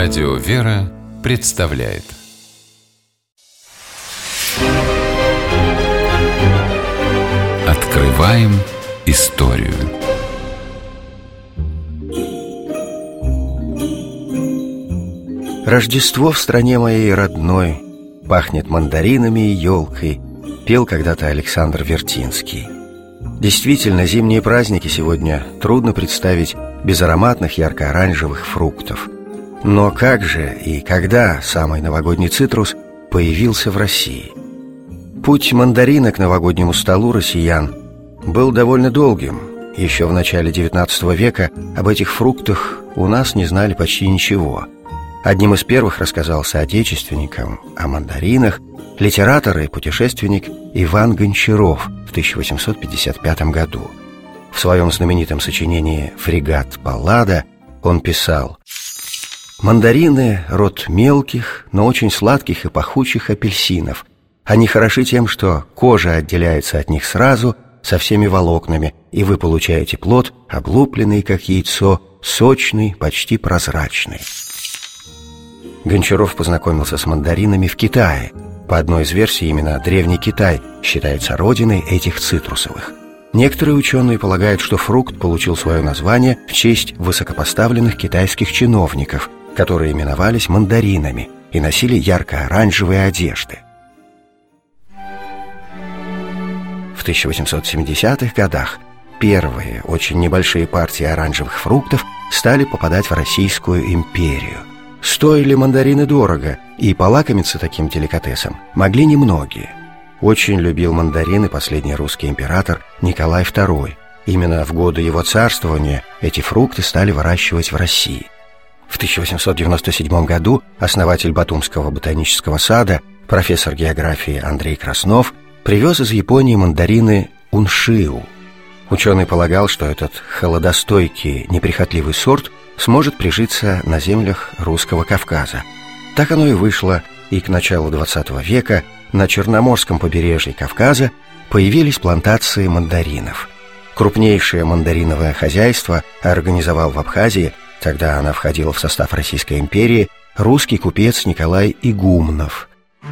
Радио «Вера» представляет. Открываем историю. Рождество в стране моей родной пахнет мандаринами и елкой, пел когда-то Александр Вертинский. Действительно, зимние праздники сегодня трудно представить без ароматных ярко-оранжевых фруктов. Но как же и когда самый новогодний цитрус появился в России? Путь мандарина к новогоднему столу россиян был довольно долгим. Еще в начале XIX века об этих фруктах у нас не знали почти ничего. Одним из первых рассказал соотечественникам о мандаринах литератор и путешественник Иван Гончаров в 1855 году. В своем знаменитом сочинении «Фрегат-баллада» он писал: «Мандарины — род мелких, но очень сладких и пахучих апельсинов. Они хороши тем, что кожа отделяется от них сразу, со всеми волокнами, и вы получаете плод, облупленный, как яйцо, сочный, почти прозрачный». Гончаров познакомился с мандаринами в Китае. По одной из версий, именно Древний Китай считается родиной этих цитрусовых. Некоторые ученые полагают, что фрукт получил свое название в честь высокопоставленных китайских чиновников, которые именовались мандаринами и носили ярко-оранжевые одежды. В 1870-х годах первые, очень небольшие партии оранжевых фруктов стали попадать в Российскую империю. Стоили мандарины дорого, и полакомиться таким деликатесом могли немногие. Очень любил мандарины последний русский император Николай II. Именно в годы его царствования эти фрукты стали выращивать в России. В 1897 году основатель Батумского ботанического сада, профессор географии Андрей Краснов, привез из Японии мандарины уншиу. Ученый полагал, что этот холодостойкий, неприхотливый сорт сможет прижиться на землях Русского Кавказа. Так оно и вышло, и к началу XX века на Черноморском побережье Кавказа появились плантации мандаринов. Крупнейшее мандариновое хозяйство организовал в Абхазии, тогда она входила в состав Российской империи, русский купец Николай Игумнов.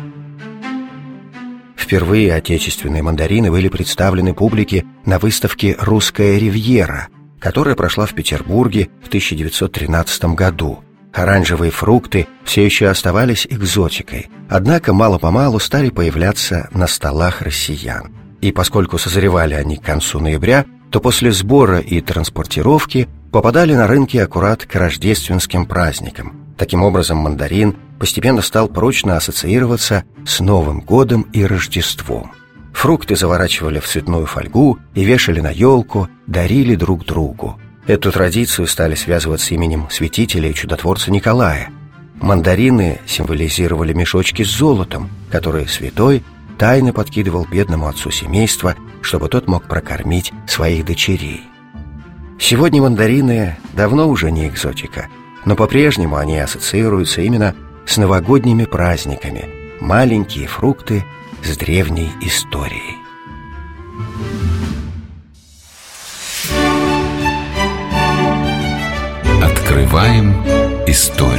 Впервые отечественные мандарины были представлены публике на выставке «Русская ривьера», которая прошла в Петербурге в 1913 году. Оранжевые фрукты все еще оставались экзотикой, однако мало-помалу стали появляться на столах россиян. И поскольку созревали они к концу ноября, то после сбора и транспортировки попадали на рынки аккурат к рождественским праздникам. Таким образом, мандарин постепенно стал прочно ассоциироваться с Новым годом и Рождеством. Фрукты заворачивали в цветную фольгу и вешали на елку, дарили друг другу. Эту традицию стали связывать с именем святителя и чудотворца Николая. Мандарины символизировали мешочки с золотом, которые святой тайно подкидывал бедному отцу семейства, чтобы тот мог прокормить своих дочерей. Сегодня мандарины давно уже не экзотика, но по-прежнему они ассоциируются именно с новогодними праздниками. Маленькие фрукты с древней историей. Открываем историю.